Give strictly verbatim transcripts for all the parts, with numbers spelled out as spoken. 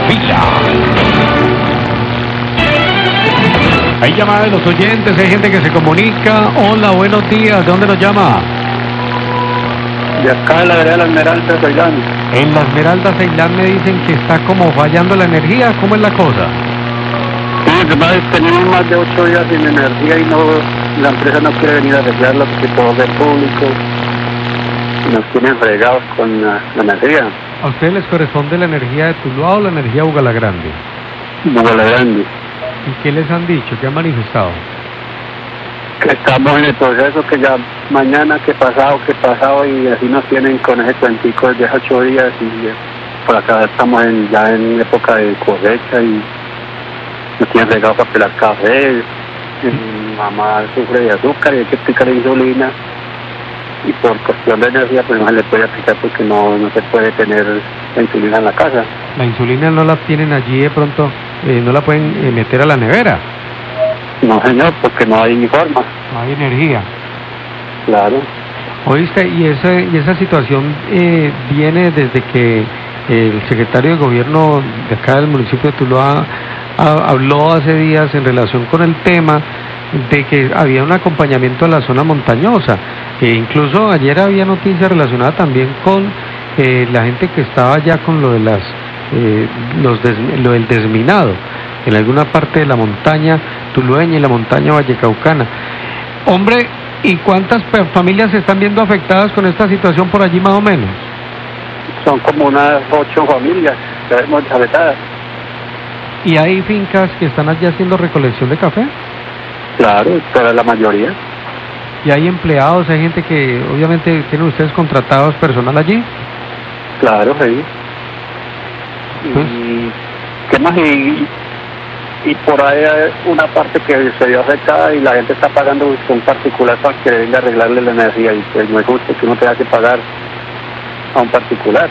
fila. Hay llamada de los oyentes, hay gente que se comunica. Hola, buenos días, ¿de dónde nos llama? De acá de la vereda de la Esmeralda, Ceilán. En la Esmeralda, Ceilán, me dicen que está como fallando la energía. ¿Cómo es la cosa? Sí, además tenemos más de ocho días sin energía y no, la empresa no quiere venir a arreglarlo porque todo es público. Nos tienen fregados con la, la energía. ¿A ustedes les corresponde la energía de Tuluá o la energía de Bugalagrande? Bugalagrande. ¿Y qué les han dicho? ¿Qué han manifestado? Que estamos en el proceso, que ya mañana, que pasado, que pasado, y así nos tienen con ese cuentico desde hace ocho días y por acá estamos en, ya en época de cosecha y nos tienen regado para pelar café. Mi mamá sufre de azúcar y hay que aplicar insulina y por cuestión de energía pues no se le puede aplicar porque no, no se puede tener la insulina en la casa. ¿La insulina no la tienen allí de pronto, eh, no la pueden eh, meter a la nevera? No, señor, porque no hay ni forma. No hay energía. Claro. Oíste, y esa, y esa situación eh, viene desde que el secretario de gobierno de acá del municipio de Tuluá a, habló hace días en relación con el tema de que había un acompañamiento a la zona montañosa. E incluso ayer había noticias relacionadas también con eh, la gente que estaba ya con lo de las eh, los des, lo del desminado en alguna parte de la montaña tulueña y la montaña vallecaucana. Hombre, ¿y cuántas familias se están viendo afectadas con esta situación por allí más o menos? Son como unas ocho familias que vemos afectadas. ¿Y hay fincas que están allí haciendo recolección de café? Claro, toda la mayoría. ¿Y hay empleados, hay gente que obviamente tienen ustedes contratados personal allí? Claro, sí. Pues, y ¿qué más? Y, y por ahí hay una parte que se vio afectada y la gente está pagando un particular para que venga a arreglarle la energía y pues no es justo que uno tenga que pagar a un particular.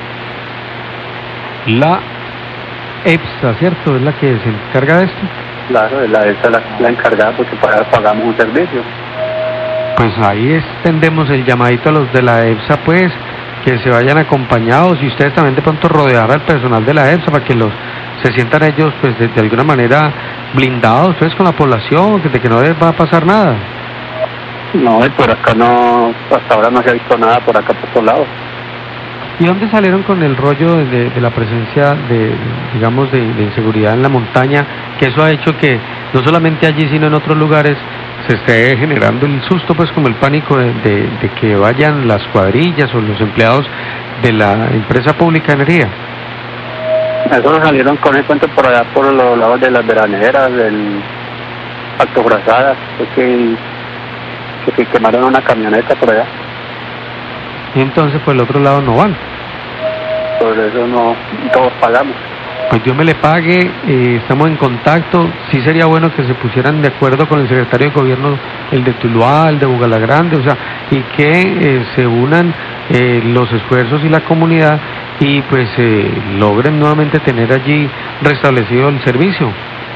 La EPSA, ¿cierto? Es la que se encarga de esto. Claro, la EPSA la, la encargada porque pagamos un servicio. Pues ahí extendemos el llamadito a los de la EPSA, pues, que se vayan acompañados y ustedes también de pronto rodear al personal de la EPSA para que los se sientan ellos pues de, de alguna manera blindados pues con la población, de que no les va a pasar nada. No, por acá no, hasta ahora no se ha visto nada por acá por todos lados. ¿Y dónde salieron con el rollo de, de la presencia de, digamos, de, de inseguridad en la montaña? Que eso ha hecho que no solamente allí sino en otros lugares se esté generando el susto, pues como el pánico de, de, de que vayan las cuadrillas o los empleados de la empresa pública de energía. Esos salieron con el cuento por allá por los lados de las veraneras, del Alto Brazada, que, que, que quemaron una camioneta por allá. Y entonces por el otro lado no van. Por eso no, todos pagamos. Pues Dios me le pague, eh, estamos en contacto. Sí sería bueno que se pusieran de acuerdo con el secretario de gobierno, el de Tuluá, el de Bugalagrande, o sea, y que eh, se unan eh, los esfuerzos y la comunidad y pues eh, logren nuevamente tener allí restablecido el servicio.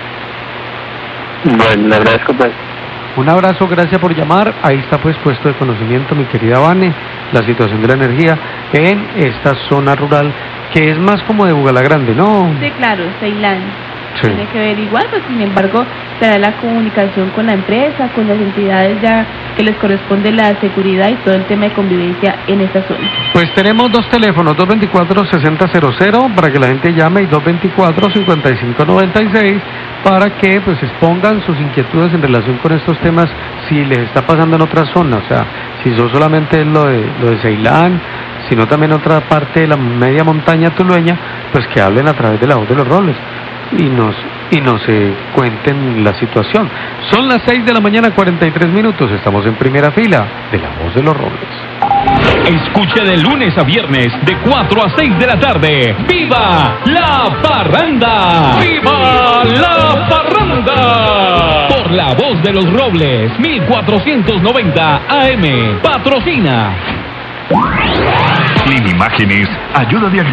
Bueno, le agradezco pues. Un abrazo, gracias por llamar. Ahí está pues puesto de conocimiento, mi querida Vane, la situación de la energía en esta zona rural que es más como de Bugalagrande, ¿no? Sí, claro, Ceilán. Sí. Tiene que ver igual, pues sin embargo, será la comunicación con la empresa, con las entidades ya que les corresponde la seguridad y todo el tema de convivencia en esta zona. Pues tenemos dos teléfonos, dos veinticuatro, sesenta cero cero para que la gente llame y dos veinticuatro, cincuenta y cinco noventa y seis para que pues expongan sus inquietudes en relación con estos temas si les está pasando en otra zona, o sea, si no solamente es lo de, lo de Ceilán, sino también otra parte de la media montaña tulueña, pues que hablen a través de la voz de los robles y nos y nos eh, cuenten la situación. Son las seis de la mañana, cuarenta y tres minutos, estamos en primera fila de la voz de los robles. Escuche de lunes a viernes de cuatro a seis de la tarde. ¡Viva la parranda! ¡Viva la parranda! Por la voz de los robles, mil cuatrocientos noventa A M. Patrocina. Clean Imágenes ayuda a diagnosticar